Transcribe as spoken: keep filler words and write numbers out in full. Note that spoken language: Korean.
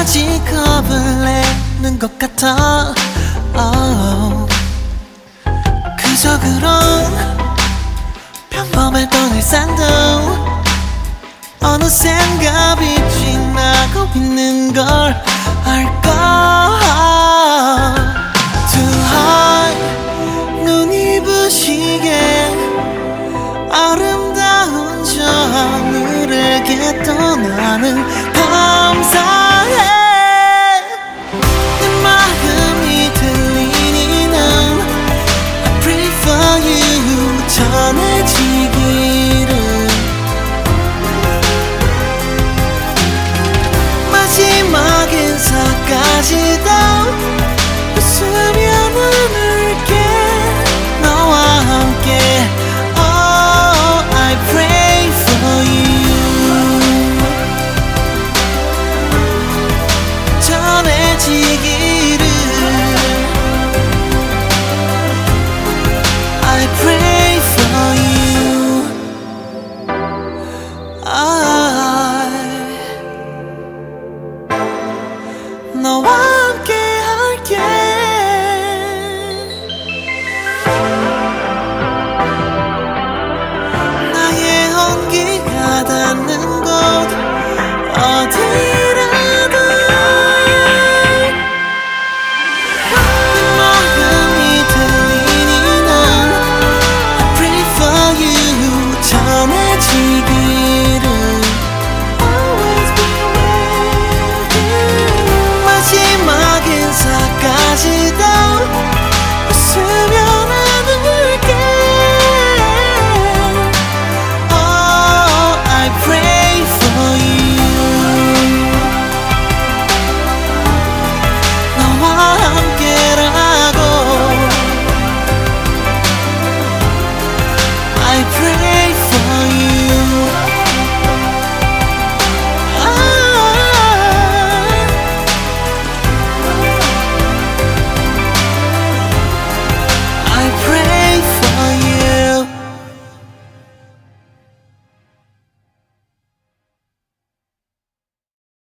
아직 겁을 내는 것 같아. oh. 그저 그런 평범했던 일상도 어느샌가 빛이 나고 있는 걸 알까. Too high 눈이 부시게 아름다운 저 하늘에게 떠나는 감사해. 내 마음이 들리는 I pray for you 전해지기를. 마지막 인사까지 다